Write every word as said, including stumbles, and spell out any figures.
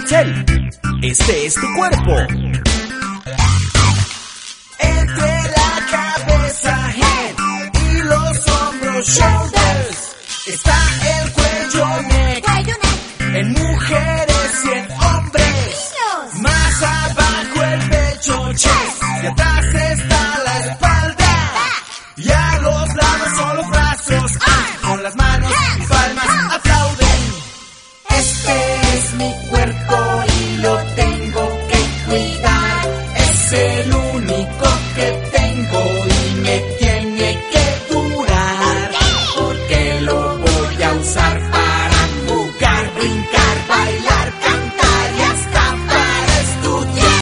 Michelle, este es tu cuerpo. Entre la cabeza, head, y los hombros, shoulders, está el cuello, neck, en mujeres y en hombres. Más abajo el pecho, chest, y atrás está la espalda. Y a los lados son los brazos, ah, con las manos y palmas